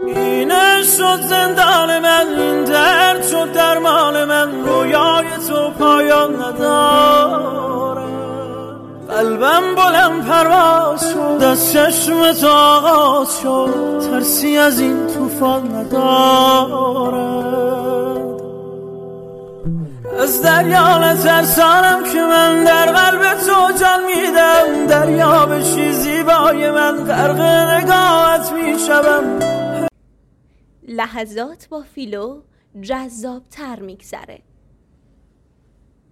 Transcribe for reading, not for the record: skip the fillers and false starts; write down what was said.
اینه شد زندان من، این درد شد درمان من، رویای تو پایان نداره. قلبم بلند پرواز شد، از چشم تو آغاز شد، ترسی از این طوفان ندارد. از دریا نترسانم که من در قلب تو جان میدم، دریا بشی زیبای من، غرق نگاهت میشوم. لحظات با فیلو جذاب تر میگذره.